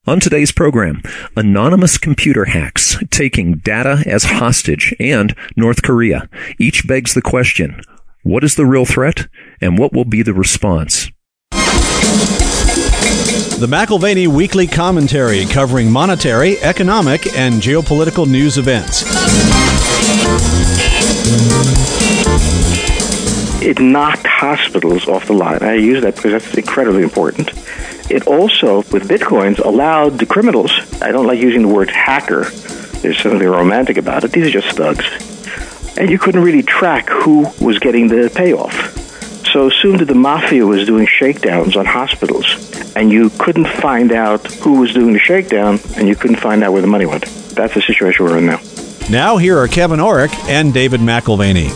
On today's program, anonymous computer hacks, taking data as hostage, and North Korea. Each begs the question, what is the real threat, and what will be the response? The McAlvany Weekly Commentary, covering monetary, economic, and geopolitical news events. It knocked hospitals off the line. I use that because that's incredibly important. It also, with Bitcoins, allowed the criminals, I don't like using the word hacker, there's something romantic about it, these are just thugs. And you couldn't really track who was getting the payoff. So soon the mafia was doing shakedowns on hospitals, and you couldn't find out who was doing the shakedown, and you couldn't find out where the money went. That's the situation we're in now. Now here are Kevin Orrick and David McAlvany.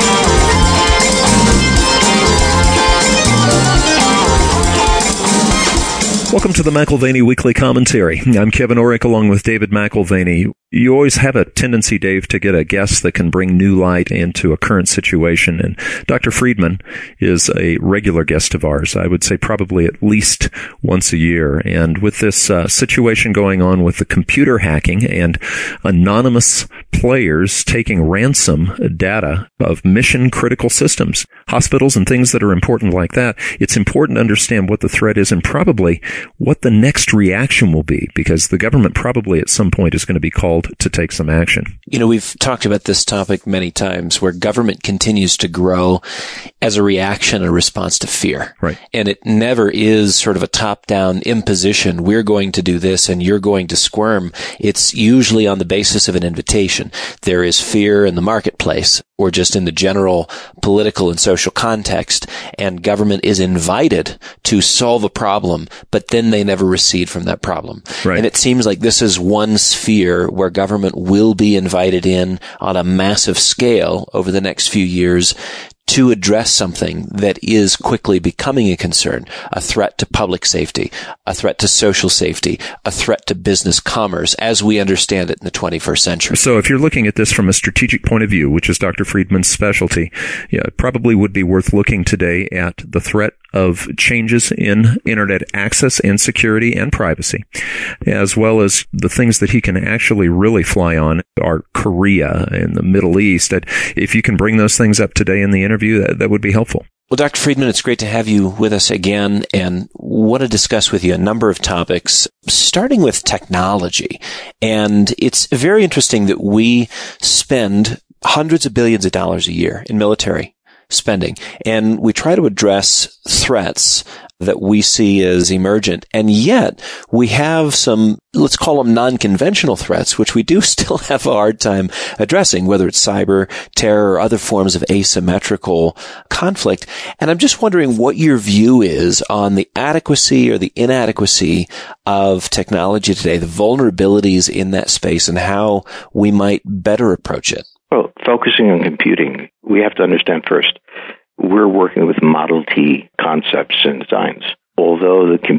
Welcome to the McAlvany Weekly Commentary. I'm Kevin Orrick along with David McAlvany. You always have a tendency, Dave, to get a guest that can bring new light into a current situation. And Dr. Friedman is a regular guest of ours. I would say probably at least once a year. And with this situation going on with the computer hacking and anonymous players taking ransom data of mission critical systems, hospitals and things that are important like that, it's important to understand what the threat is and probably what the next reaction will be, because the government probably at some point is going to be called to take some action. You know, we've talked about this topic many times, where government continues to grow as a reaction, a response to fear. Right. And it never is sort of a top-down imposition. We're going to do this and you're going to squirm. It's usually on the basis of an invitation. There is fear in the marketplace or just in the general political and social context, and government is invited to solve a problem, but then they never recede from that problem. Right. And it seems like this is one sphere where government will be invited in on a massive scale over the next few years to address something that is quickly becoming a concern, a threat to public safety, a threat to social safety, a threat to business commerce as we understand it in the 21st century. So if you're looking at this from a strategic point of view, which is Dr. Friedman's specialty, it probably would be worth looking today at the threat of changes in internet access and security and privacy, as well as the things that he can actually really fly on are Korea and the Middle East. If you can bring those things up today in the interview, that would be helpful. Well, Dr. Friedman, it's great to have you with us again, and want to discuss with you a number of topics, starting with technology. And it's very interesting that we spend hundreds of billions of dollars a year in military spending, and we try to address threats that we see as emergent. And yet we have some, let's call them non-conventional threats, which we do still have a hard time addressing, whether it's cyber, terror, or other forms of asymmetrical conflict. And I'm just wondering what your view is on the adequacy or the inadequacy of technology today, the vulnerabilities in that space, and how we might better approach it. Well, focusing on computing, we have to understand first, we're working with Model T concepts and designs. Although the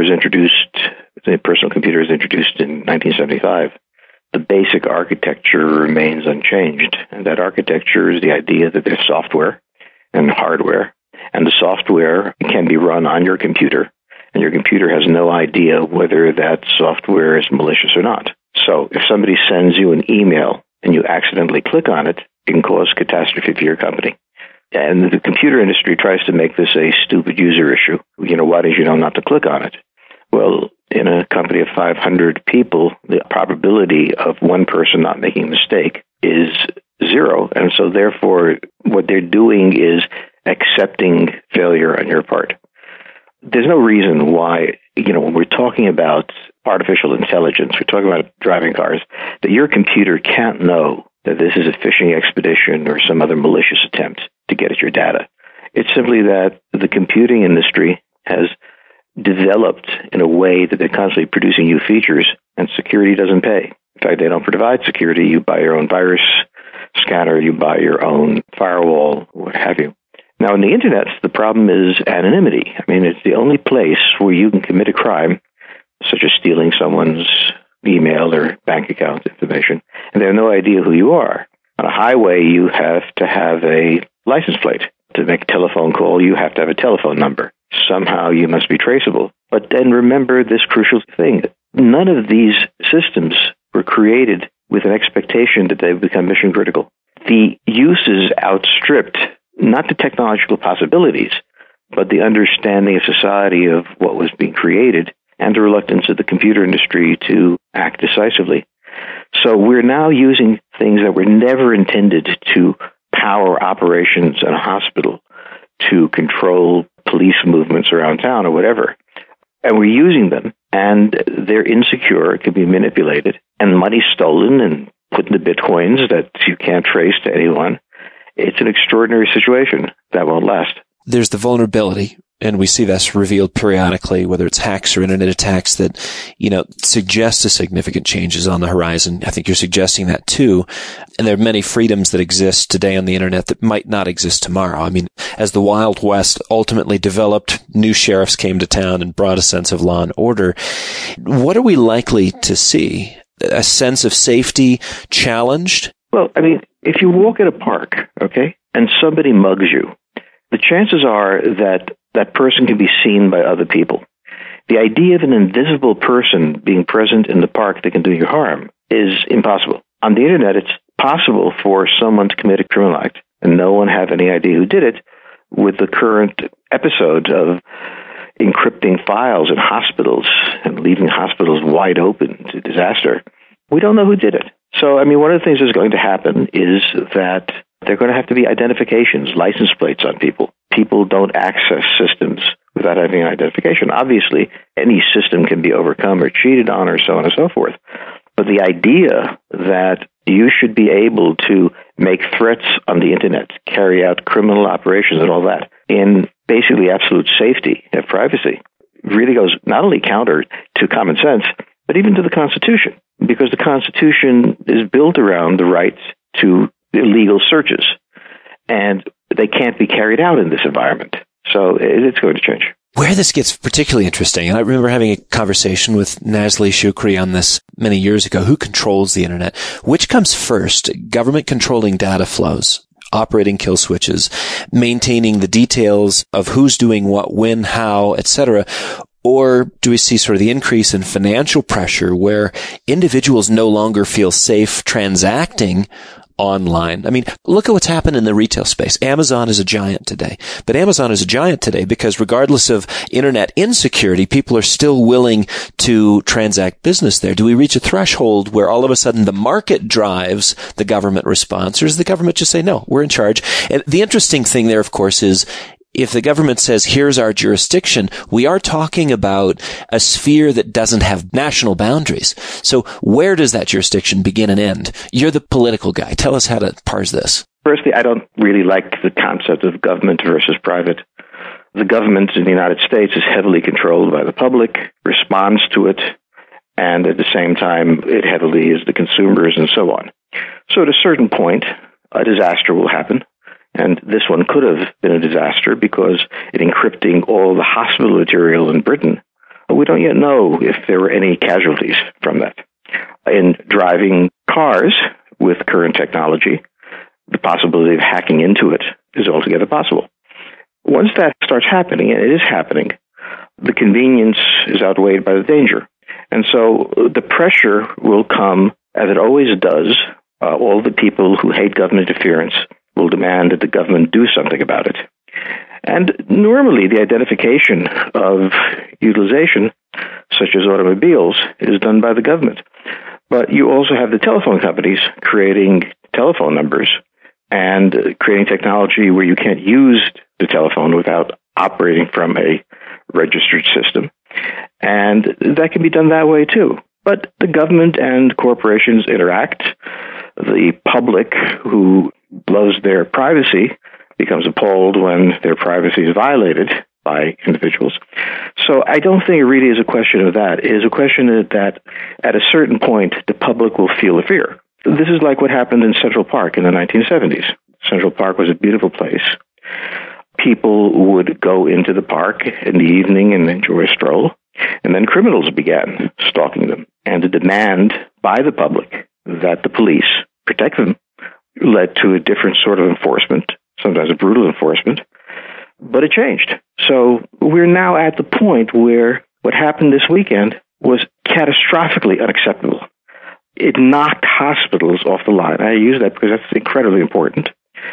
personal computer is introduced in 1975, the basic architecture remains unchanged. And that architecture is the idea that there's software and hardware, and the software can be run on your computer, and your computer has no idea whether that software is malicious or not. So if somebody sends you an email and you accidentally click on it, it can cause catastrophe for your company. And the computer industry tries to make this a stupid user issue. Why did you know not to click on it? Well, in a company of 500 people, the probability of one person not making a mistake is zero. And so therefore, what they're doing is accepting failure on your part. There's no reason why, when we're talking about artificial intelligence, we're talking about driving cars, that your computer can't know that this is a phishing expedition or some other malicious attempt to get at your data. It's simply that the computing industry has developed in a way that they're constantly producing new features, and security doesn't pay. In fact, they don't provide security. You buy your own virus scanner, you buy your own firewall, what have you. Now, in the internet, the problem is anonymity. I mean, it's the only place where you can commit a crime, such as stealing someone's email or bank account information, and they have no idea who you are. On a highway, you have to have a license plate. To make a telephone call, you have to have a telephone number. Somehow you must be traceable. But then remember this crucial thing. none of these systems were created with an expectation that they would become mission critical. The uses outstripped not the technological possibilities, but the understanding of society of what was being created and the reluctance of the computer industry to act decisively. So we're now using things that were never intended to power operations in a hospital, to control police movements around town or whatever. And we're using them, and they're insecure, can be manipulated, and money stolen and put into bitcoins that you can't trace to anyone. It's an extraordinary situation that won't last. There's the vulnerability, and we see this revealed periodically, whether it's hacks or internet attacks that, suggest a significant changes on the horizon. I think you're suggesting that too. And there are many freedoms that exist today on the internet that might not exist tomorrow. I mean, as the Wild West ultimately developed, new sheriffs came to town and brought a sense of law and order. What are we likely to see? A sense of safety challenged? Well, I mean, if you walk in a park, okay, and somebody mugs you, the chances are that that person can be seen by other people. The idea of an invisible person being present in the park that can do you harm is impossible. On the internet, it's possible for someone to commit a criminal act and no one have any idea who did it. With the current episode of encrypting files in hospitals and leaving hospitals wide open to disaster, we don't know who did it. So, I mean, one of the things that's going to happen is that there are going to have to be identifications, license plates on people. People don't access systems without having an identification. Obviously, any system can be overcome or cheated on or so on and so forth. But the idea that you should be able to make threats on the internet, carry out criminal operations and all that in basically absolute safety and privacy really goes not only counter to common sense, but even to the Constitution, because the Constitution is built around the right to illegal searches, and they can't be carried out in this environment. So it's going to change. Where this gets particularly interesting, and I remember having a conversation with Nazli Shukri on this many years ago. Who controls the internet? Which comes first? Government controlling data flows, operating kill switches, maintaining the details of who's doing what, when, how, etc., or do we see sort of the increase in financial pressure where individuals no longer feel safe transacting online? I mean, look at what's happened in the retail space. Amazon is a giant today, but Amazon is a giant today because regardless of internet insecurity, people are still willing to transact business there. Do we reach a threshold where all of a sudden the market drives the government response, or does the government just say, no, we're in charge? And the interesting thing there, of course, is if the government says, here's our jurisdiction, we are talking about a sphere that doesn't have national boundaries. So where does that jurisdiction begin and end? You're the political guy. Tell us how to parse this. Firstly, I don't really like the concept of government versus private. The government in the United States is heavily controlled by the public, responds to it, and at the same time, it heavily is the consumers and so on. So at a certain point, a disaster will happen. And this one could have been a disaster because in encrypting all the hospital material in Britain, we don't yet know if there were any casualties from that. In driving cars with current technology, the possibility of hacking into it is altogether possible. Once that starts happening, and it is happening, the convenience is outweighed by the danger. And so the pressure will come, as it always does. All the people who hate government interference will demand that the government do something about it. And normally the identification of utilization, such as automobiles, is done by the government. But you also have the telephone companies creating telephone numbers and creating technology where you can't use the telephone without operating from a registered system. And that can be done that way too. But the government and corporations interact. The public, who loves their privacy, becomes appalled when their privacy is violated by individuals. So I don't think it really is a question of that. It is a question that at a certain point, the public will feel the fear. This is like what happened in Central Park in the 1970s. Central Park was a beautiful place. People would go into the park in the evening and enjoy a stroll. And then criminals began stalking them. And the demand by the public that the police protect them led to a different sort of enforcement, sometimes a brutal enforcement, but it changed. So we're now at the point where what happened this weekend was catastrophically unacceptable. It knocked hospitals off the line. I use that because that's incredibly important.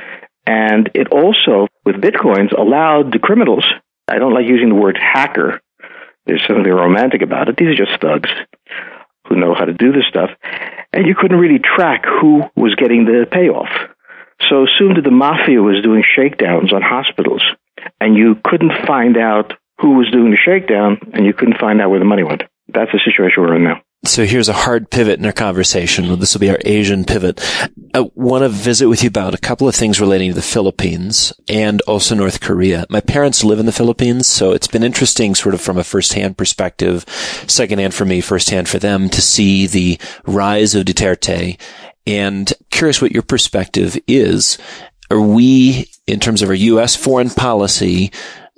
And it also, with bitcoins, allowed the criminals, I don't like using the word hacker, there's something romantic about it. These are just thugs who know how to do this stuff. And you couldn't really track who was getting the payoff. So soon the mafia was doing shakedowns on hospitals, and you couldn't find out who was doing the shakedown, and you couldn't find out where the money went. That's the situation we're in now. So here's a hard pivot in our conversation. This will be our Asian pivot. I want to visit with you about a couple of things relating to the Philippines and also North Korea. My parents live in the Philippines, so it's been interesting sort of from a firsthand perspective, secondhand for me, firsthand for them, to see the rise of Duterte. And curious what your perspective is. Are we, in terms of our U.S. foreign policy,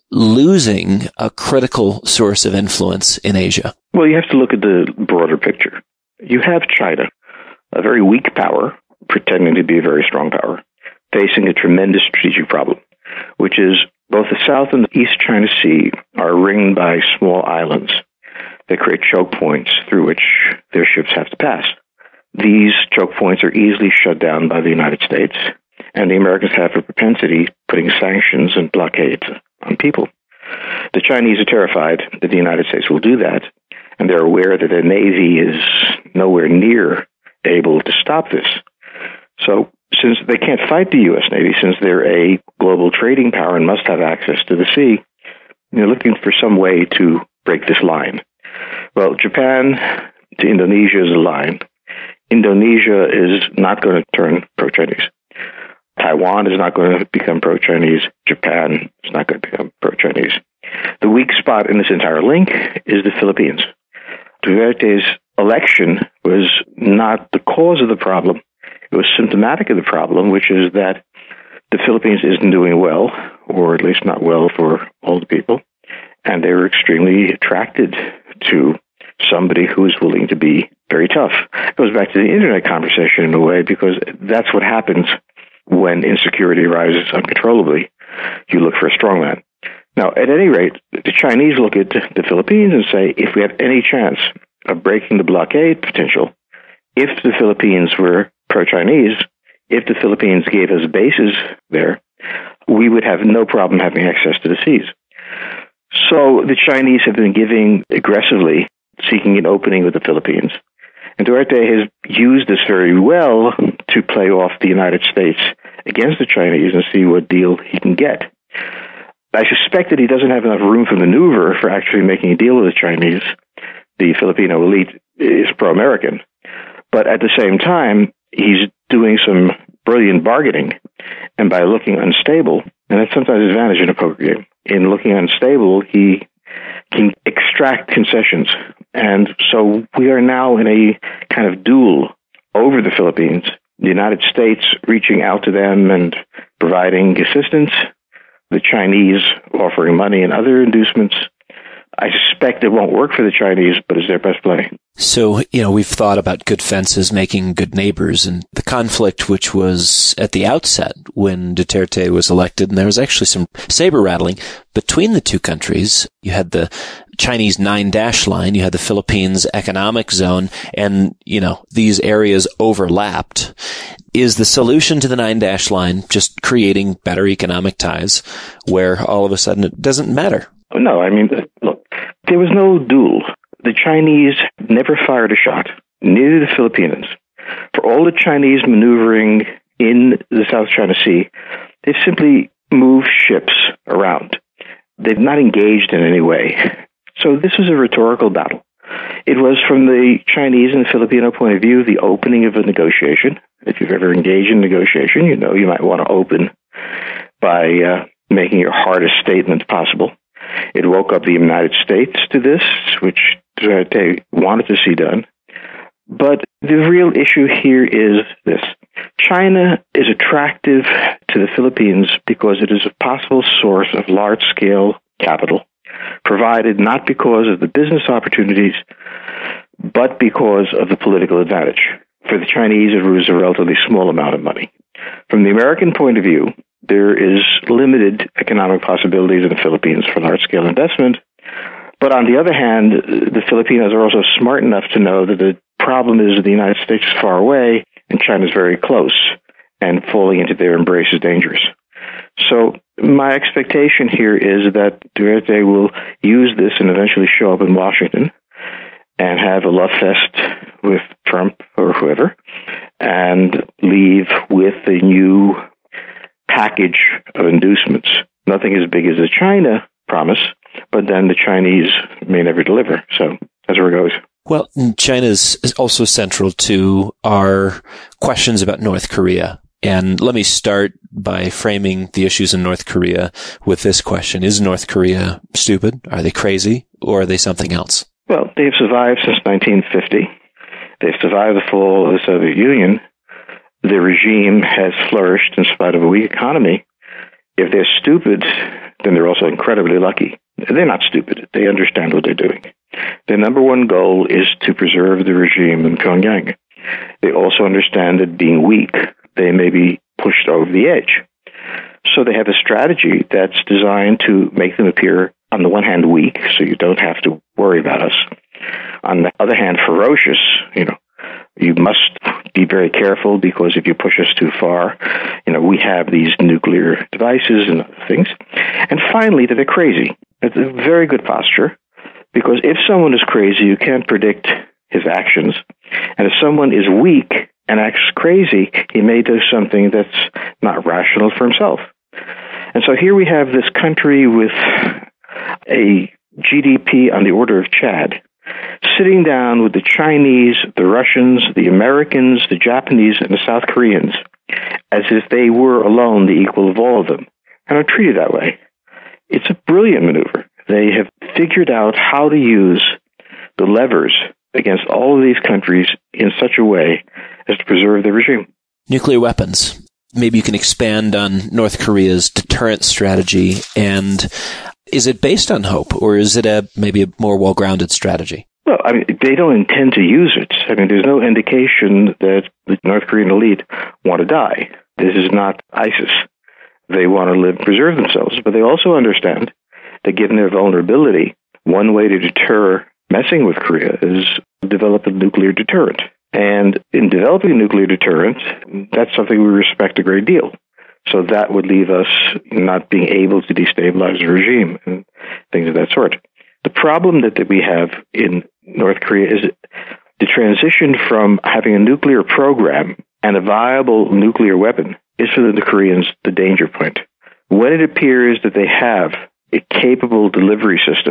losing a critical source of influence in Asia? Well, you have to look at the broader picture. You have China, a very weak power, pretending to be a very strong power, facing a tremendous strategic problem, which is both the South and the East China Sea are ringed by small islands that create choke points through which their ships have to pass. These choke points are easily shut down by the United States, and the Americans have a propensity putting sanctions and blockades on people. The Chinese are terrified that the United States will do that, and they're aware that their Navy is nowhere near able to stop this. So since they can't fight the U.S. Navy, since they're a global trading power and must have access to the sea, they're looking for some way to break this line. Well, Japan to Indonesia is a line. Indonesia is not going to turn pro-Chinese. Taiwan is not going to become pro-Chinese. Japan is not going to become pro-Chinese. The weak spot in this entire link is the Philippines. Duterte's election was not the cause of the problem. It was symptomatic of the problem, which is that the Philippines isn't doing well, or at least not well for all the people, and they were extremely attracted to somebody who is willing to be very tough. It goes back to the internet conversation in a way, because that's what happens when insecurity rises uncontrollably. You look for a strongman. Now, at any rate, the Chinese look at the Philippines and say, if we have any chance of breaking the blockade potential, if the Philippines were pro-Chinese, if the Philippines gave us bases there, we would have no problem having access to the seas. So the Chinese have been giving aggressively, seeking an opening with the Philippines. And Duterte has used this very well to play off the United States against the Chinese and see what deal he can get. I suspect that he doesn't have enough room for maneuver for actually making a deal with the Chinese. The Filipino elite is pro-American. But at the same time, he's doing some brilliant bargaining. And by looking unstable, and that's sometimes an advantage in a poker game, in looking unstable, he can extract concessions. And so we are now in a kind of duel over the Philippines, the United States reaching out to them and providing assistance, the Chinese offering money and other inducements. I suspect it won't work for the Chinese, but it's their best play. So, we've thought about good fences making good neighbors, and the conflict which was at the outset when Duterte was elected, and there was actually some saber rattling between the two countries. You had the Chinese 9-dash line, you had the Philippines economic zone, and, these areas overlapped. Is the solution to the 9-dash line just creating better economic ties where all of a sudden it doesn't matter? No, look, there was no duel. The Chinese never fired a shot, neither the Filipinos. For all the Chinese maneuvering in the South China Sea, they've simply moved ships around. They've not engaged in any way. So this was a rhetorical battle. It was, from the Chinese and the Filipino point of view, the opening of a negotiation. If you've ever engaged in negotiation, you might want to open by making your hardest statement possible. It woke up the United States to this, which Duterte wanted to see done. But the real issue here is this. China is attractive to the Philippines because it is a possible source of large-scale capital, provided not because of the business opportunities, but because of the political advantage. For the Chinese, it was a relatively small amount of money. From the American point of view, there is limited economic possibilities in the Philippines for large-scale investment, But on the other hand, the Filipinos are also smart enough to know that the problem is that the United States is far away and China is very close, and falling into their embrace is dangerous. So my expectation here is that Duterte will use this and eventually show up in Washington and have a love fest with Trump or whoever, and leave with a new package of inducements. Nothing as big as the China promise, but then the Chinese may never deliver. So that's where it goes. Well, China is also central to our questions about North Korea. And let me start by framing the issues in North Korea with this question. Is North Korea stupid? Are they crazy? Or are they something else? Well, they've survived since 1950. They've survived the fall of the Soviet Union. The regime has flourished in spite of a weak economy. If they're stupid, then they're also incredibly lucky. They're not stupid. They understand what they're doing. Their number one goal is to preserve the regime in Pyongyang. They also understand that being weak, they may be pushed over the edge. So they have a strategy that's designed to make them appear, on the one hand, weak, so you don't have to worry about us. On the other hand, ferocious. You must be very careful, because if you push us too far, we have these nuclear devices and other things. And finally, that they're crazy. It's a very good posture, because if someone is crazy, you can't predict his actions. And if someone is weak and acts crazy, he may do something that's not rational for himself. And so here we have this country with a GDP on the order of Chad, sitting down with the Chinese, the Russians, the Americans, the Japanese, and the South Koreans, as if they were alone the equal of all of them, and are treated that way. It's a brilliant maneuver. They have figured out how to use the levers against all of these countries in such a way as to preserve the regime. Nuclear weapons. Maybe you can expand on North Korea's deterrent strategy, and is it based on hope, or is it maybe a more well-grounded strategy? Well, they don't intend to use it. There's no indication that the North Korean elite want to die. This is not ISIS. They want to live and preserve themselves, but they also understand that given their vulnerability, one way to deter messing with Korea is develop a nuclear deterrent. And in developing a nuclear deterrent, that's something we respect a great deal. So that would leave us not being able to destabilize the regime and things of that sort. The problem that we have in North Korea is the transition from having a nuclear program and a viable nuclear weapon is for the Koreans the danger point. When it appears that they have a capable delivery system,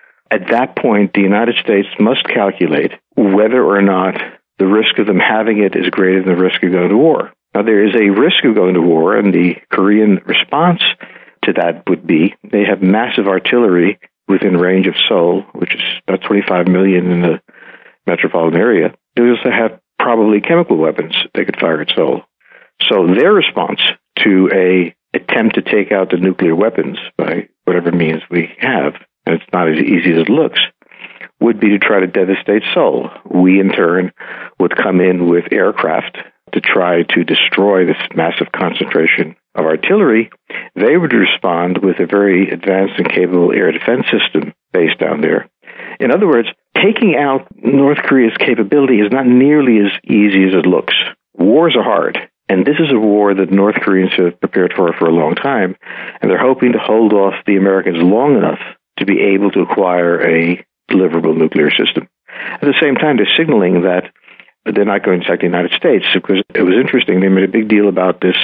at that point the United States must calculate whether or not the risk of them having it is greater than the risk of going to war. Now, there is a risk of going to war, and the Korean response to that would be they have massive artillery within range of Seoul, which is about 25 million in the metropolitan area. They also have probably chemical weapons they could fire at Seoul. So their response to a attempt to take out the nuclear weapons by whatever means we have, and it's not as easy as it looks, would be to try to devastate Seoul. We, in turn, would come in with aircraft to try to destroy this massive concentration of artillery. They would respond with a very advanced and capable air defense system based down there. In other words, taking out North Korea's capability is not nearly as easy as it looks. Wars are hard, and this is a war that North Koreans have prepared for a long time, and they're hoping to hold off the Americans long enough to be able to acquire a deliverable nuclear system. At the same time, they're signaling that they're not going to attack the United States, because it was interesting. They made a big deal about this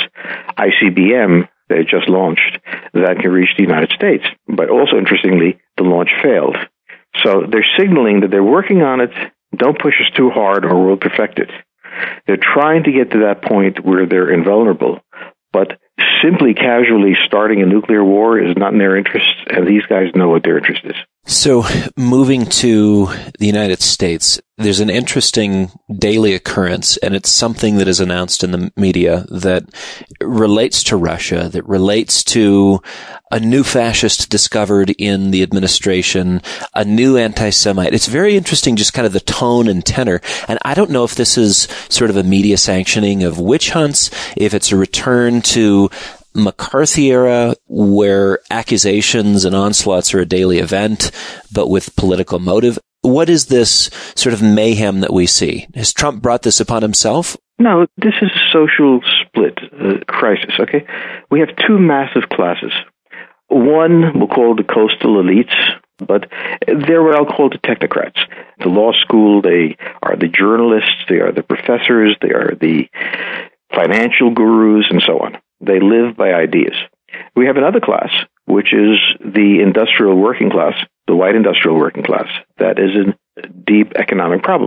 ICBM they just launched that can reach the United States. But also, interestingly, the launch failed. So they're signaling that they're working on it. Don't push us too hard or we'll perfect it. They're trying to get to that point where they're invulnerable. But simply casually starting a nuclear war is not in their interest, and these guys know what their interest is. So moving to the United States, there's an interesting daily occurrence, and it's something that is announced in the media that relates to Russia, that relates to a new fascist discovered in the administration, a new anti-Semite. It's very interesting, just kind of the tone and tenor. And I don't know if this is sort of a media sanctioning of witch hunts, if it's a return to McCarthy era where accusations and onslaughts are a daily event, but with political motive? What is this sort of mayhem that we see? Has Trump brought this upon himself? No, this is a social split crisis, okay? We have two massive classes. One we'll call the coastal elites, but they're what I'll call the technocrats. The law school, they are the journalists, they are the professors, they are the financial gurus, and so on. They live by ideas. We have another class, which is the industrial working class, the white industrial working class, that is a deep economic problem.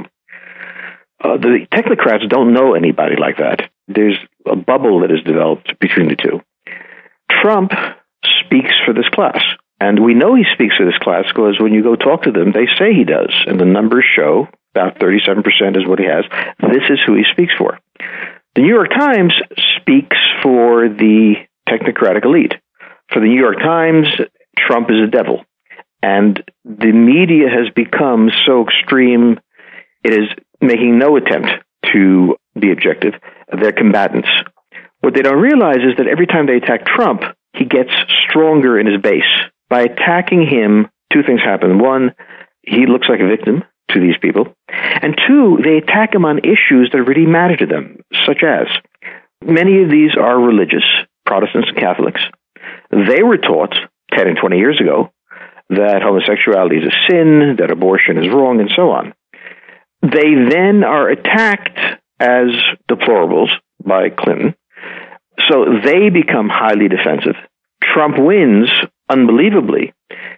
The technocrats don't know anybody like that. There's a bubble that is developed between the two. Trump speaks for this class. And we know he speaks for this class because when you go talk to them, they say he does. And the numbers show about 37% is what he has. This is who he speaks for. The New York Times speaks for the technocratic elite. For the New York Times, Trump is a devil. And the media has become so extreme, it is making no attempt to be objective. They're combatants. What they don't realize is that every time they attack Trump, he gets stronger in his base. By attacking him, two things happen. One, he looks like a victim to these people. And two, they attack him on issues that really matter to them, such as many of these are religious, Protestants and Catholics. They were taught 10 and 20 years ago that homosexuality is a sin, that abortion is wrong, and so on. They then are attacked as deplorables by Clinton. So they become highly defensive. Trump wins unbelievably.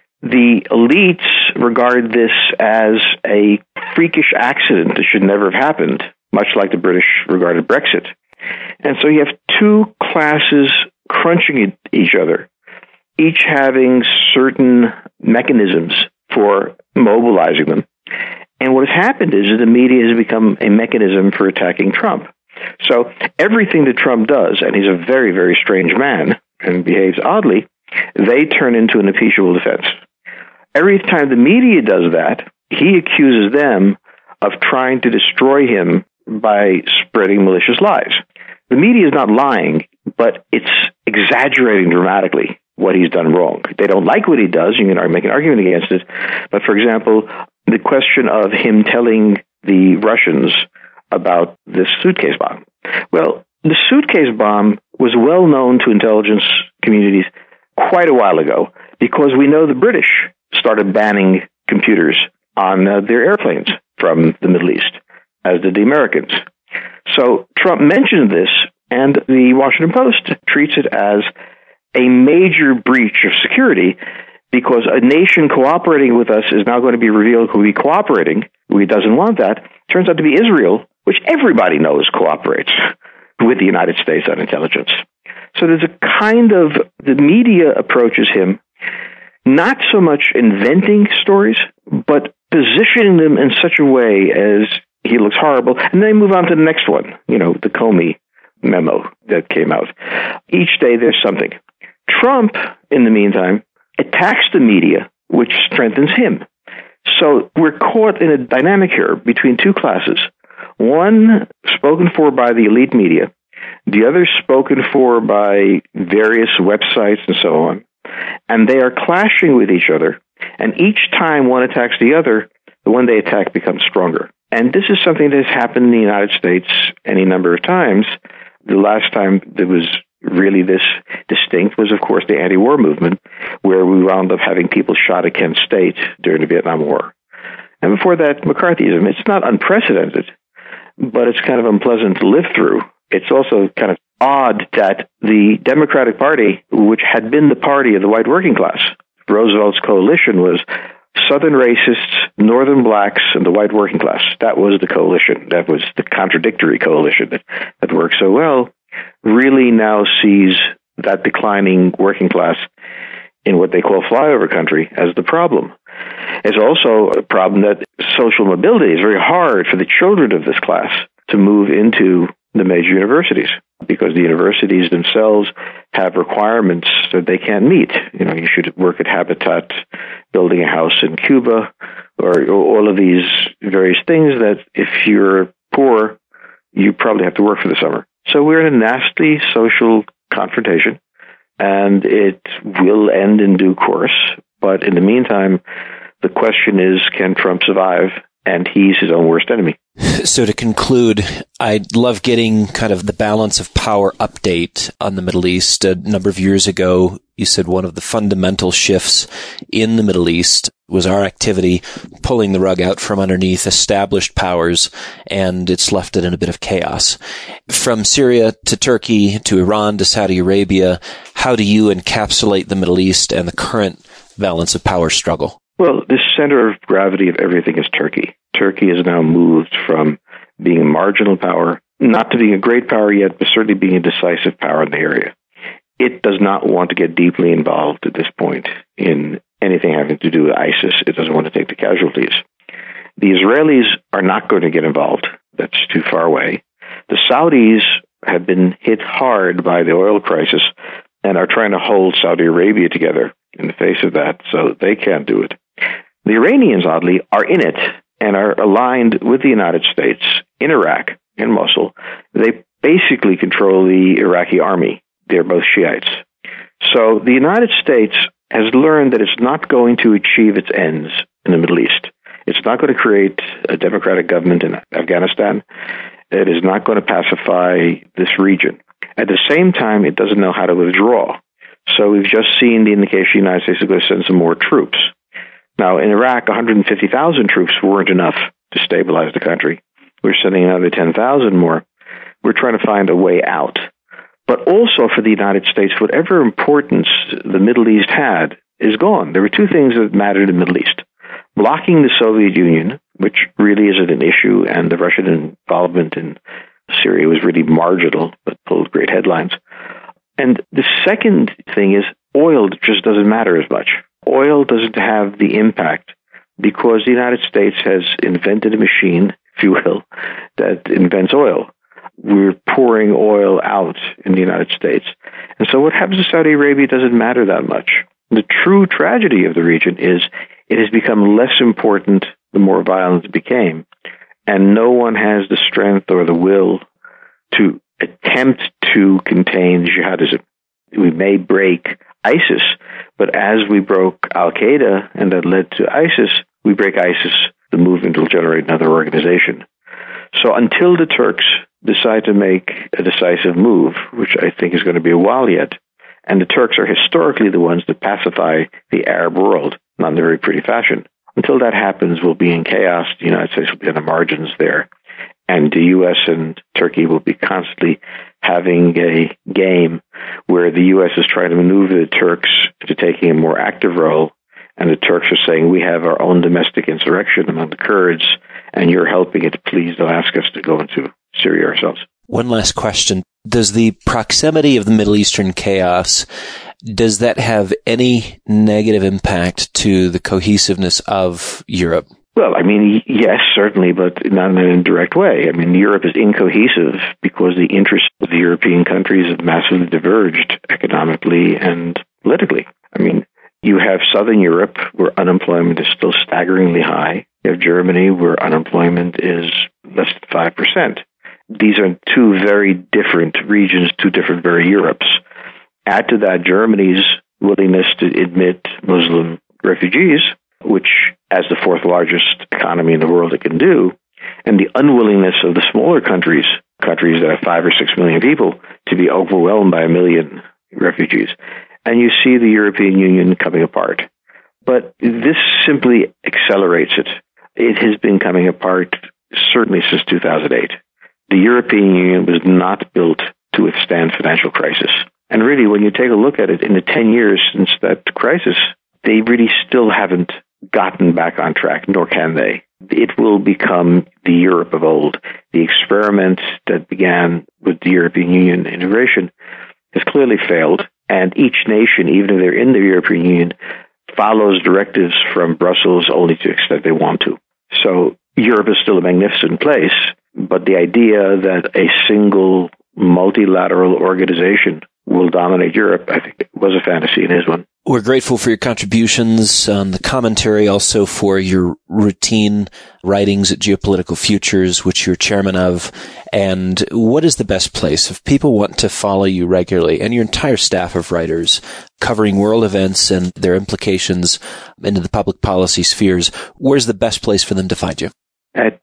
The elites regard this as a freakish accident that should never have happened, much like the British regarded Brexit. And so you have two classes crunching each other, each having certain mechanisms for mobilizing them. And what has happened is that the media has become a mechanism for attacking Trump. So everything that Trump does, and he's a very, very strange man and behaves oddly, they turn into an impeachable defense. Every time the media does that, he accuses them of trying to destroy him by spreading malicious lies. The media is not lying, but it's exaggerating dramatically what he's done wrong. They don't like what he does. You can make an argument against it. But for example, the question of him telling the Russians about this suitcase bomb. Well, the suitcase bomb was well known to intelligence communities quite a while ago because we know the British started banning computers on their airplanes from the Middle East, as did the Americans. So Trump mentioned this, and the Washington Post treats it as a major breach of security because a nation cooperating with us is now going to be revealed who we cooperating, who doesn't want that. Turns out to be Israel, which everybody knows cooperates with the United States on intelligence. So there's a kind of, the media approaches him not so much inventing stories, but positioning them in such a way as he looks horrible. And then move on to the next one, the Comey memo that came out. Each day there's something. Trump, in the meantime, attacks the media, which strengthens him. So we're caught in a dynamic here between two classes. One spoken for by the elite media, the other spoken for by various websites and so on. And they are clashing with each other. And each time one attacks the other, the one they attack becomes stronger. And this is something that has happened in the United States any number of times. The last time there was really this distinct was, of course, the anti-war movement, where we wound up having people shot at Kent State during the Vietnam War. And before that, McCarthyism. It's not unprecedented, but it's kind of unpleasant to live through. It's also kind of odd that the Democratic Party, which had been the party of the white working class, Roosevelt's coalition was Southern racists, Northern blacks, and the white working class. That was the coalition. That was the contradictory coalition that worked so well, really now sees that declining working class in what they call flyover country as the problem. It's also a problem that social mobility is very hard for the children of this class to move into the major universities because the universities themselves have requirements that they can't meet. You should work at Habitat, building a house in Cuba, or all of these various things that if you're poor, you probably have to work for the summer. So we're in a nasty social confrontation. and it will end in due course. But in the meantime, the question is, can Trump survive? And he's his own worst enemy. So to conclude, I love getting kind of the balance of power update on the Middle East. A number of years ago, you said one of the fundamental shifts in the Middle East was our activity pulling the rug out from underneath established powers, and it's left it in a bit of chaos. From Syria to Turkey to Iran to Saudi Arabia, how do you encapsulate the Middle East and the current balance of power struggle? Well, the center of gravity of everything is Turkey. Turkey has now moved from being a marginal power, not to being a great power yet, but certainly being a decisive power in the area. It does not want to get deeply involved at this point in anything having to do with ISIS. It doesn't want to take the casualties. The Israelis are not going to get involved. That's too far away. The Saudis have been hit hard by the oil crisis and are trying to hold Saudi Arabia together in the face of that, so they can't do it. The Iranians, oddly, are in it and are aligned with the United States in Iraq, in Mosul. They basically control the Iraqi army. They're both Shiites. So the United States has learned that it's not going to achieve its ends in the Middle East. It's not going to create a democratic government in Afghanistan. It is not going to pacify this region. At the same time, it doesn't know how to withdraw. So we've just seen the indication the United States is going to send some more troops. Now, in Iraq, 150,000 troops weren't enough to stabilize the country. We're sending another 10,000 more. We're trying to find a way out. But also for the United States, whatever importance the Middle East had is gone. There were two things that mattered in the Middle East. Blocking the Soviet Union, which really isn't an issue, and the Russian involvement in Syria was really marginal, but pulled great headlines. And the second thing is oil just doesn't matter as much. Oil doesn't have the impact because the United States has invented a machine, if you will, that invents oil. We're pouring oil out in the United States. And so what happens to Saudi Arabia doesn't matter that much. The true tragedy of the region is it has become less important the more violent it became. And no one has the strength or the will to attempt to contain jihadism. We may break ISIS, but as we broke Al-Qaeda and that led to ISIS, we break ISIS, the movement will generate another organization. So until the Turks decide to make a decisive move, which I think is going to be a while yet, and the Turks are historically the ones that pacify the Arab world, not in a very pretty fashion. Until that happens, we'll be in chaos. The United States will be on the margins there. And the U.S. and Turkey will be constantly having a game where the U.S. is trying to maneuver the Turks into taking a more active role, and the Turks are saying, we have our own domestic insurrection among the Kurds, and you're helping it. Please don't ask us to go into Syria ourselves. One last question. Does the proximity of the Middle Eastern chaos, does that have any negative impact to the cohesiveness of Europe? Well, I mean, yes, certainly, but not in an indirect way. I mean, Europe is incohesive because the interests of the European countries have massively diverged economically and politically. I mean, you have Southern Europe, where unemployment is still staggeringly high. You have Germany, where unemployment is less than 5%. These are two very different regions, two different very Europes. Add to that Germany's willingness to admit Muslim refugees, which, as the fourth largest economy in the world, it can do, and the unwillingness of the smaller countries that have 5 or 6 million people, to be overwhelmed by 1 million refugees. And you see the European Union coming apart. But this simply accelerates it. It has been coming apart certainly since 2008. The European Union was not built to withstand financial crisis. And really, when you take a look at it, in the 10 years since that crisis, they really still haven't gotten back on track, nor can they. It will become the Europe of old. The experiment that began with the European Union integration has clearly failed, and each nation, even if they're in the European Union, follows directives from Brussels only to the extent they want to. So Europe is still a magnificent place, but the idea that a single multilateral organization will dominate Europe, I think, was a fantasy and is one. We're grateful for your contributions on the commentary, also for your routine writings at Geopolitical Futures, which you're chairman of. And what is the best place if people want to follow you regularly and your entire staff of writers covering world events and their implications into the public policy spheres? Where's the best place for them to find you? At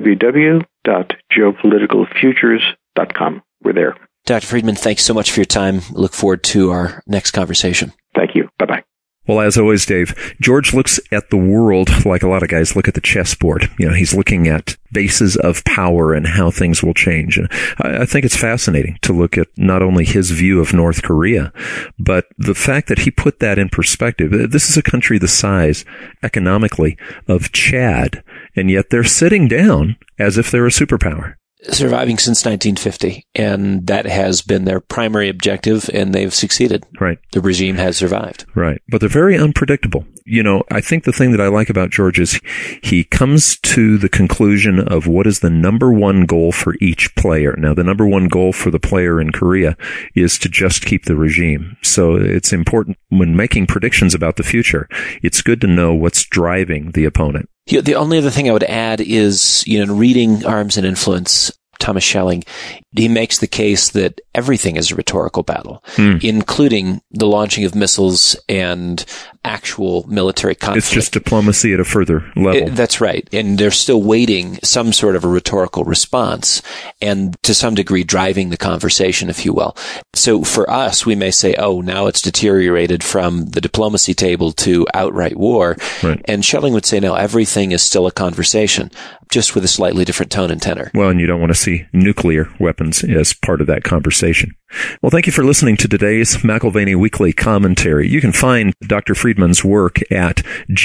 www.geopoliticalfutures.com. We're there. Dr. Friedman, thanks so much for your time. Look forward to our next conversation. Thank you. Bye-bye. Well, as always, Dave, George looks at the world like a lot of guys look at the chessboard. He's looking at bases of power and how things will change. And I think it's fascinating to look at not only his view of North Korea, but the fact that he put that in perspective. This is a country the size, economically, of Chad, and yet they're sitting down as if they're a superpower. Surviving since 1950, and that has been their primary objective, and they've succeeded. Right. The regime has survived. Right. But they're very unpredictable. I think the thing that I like about George is he comes to the conclusion of what is the number one goal for each player. Now, the number one goal for the player in Korea is to just keep the regime. So it's important when making predictions about the future. It's good to know what's driving the opponent. The only other thing I would add is, in reading Arms and Influence, Thomas Schelling, he makes the case that everything is a rhetorical battle, including the launching of missiles and actual military conflict. It's just diplomacy at a further level. That's right. And they're still waiting some sort of a rhetorical response and to some degree driving the conversation, if you will. So for us, we may say, now it's deteriorated from the diplomacy table to outright war. Right. And Schelling would say, no, everything is still a conversation, just with a slightly different tone and tenor. Well, and you don't want to see nuclear weapons as part of that conversation. Well, thank you for listening to today's McAlvany Weekly Commentary. You can find Dr. Friedman's work at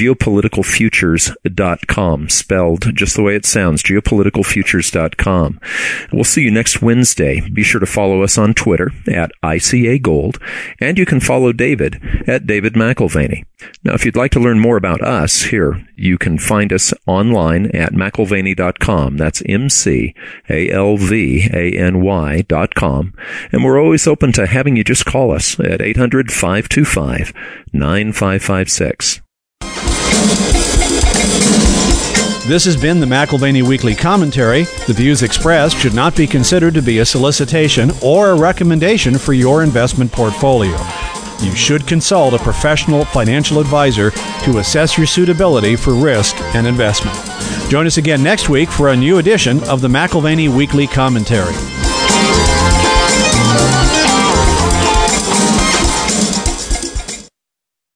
geopoliticalfutures.com, spelled just the way it sounds, geopoliticalfutures.com. We'll see you next Wednesday. Be sure to follow us on Twitter at ICA Gold, and you can follow David at David McAlvany. Now, if you'd like to learn more about us here, you can find us online at McAlvany.com. That's McAlvany.com. And we're always open to having you just call us at 800-525-9556. This has been the McAlvany Weekly Commentary. The views expressed should not be considered to be a solicitation or a recommendation for your investment portfolio. You should consult a professional financial advisor to assess your suitability for risk and investment. Join us again next week for a new edition of the McAlvany Weekly Commentary.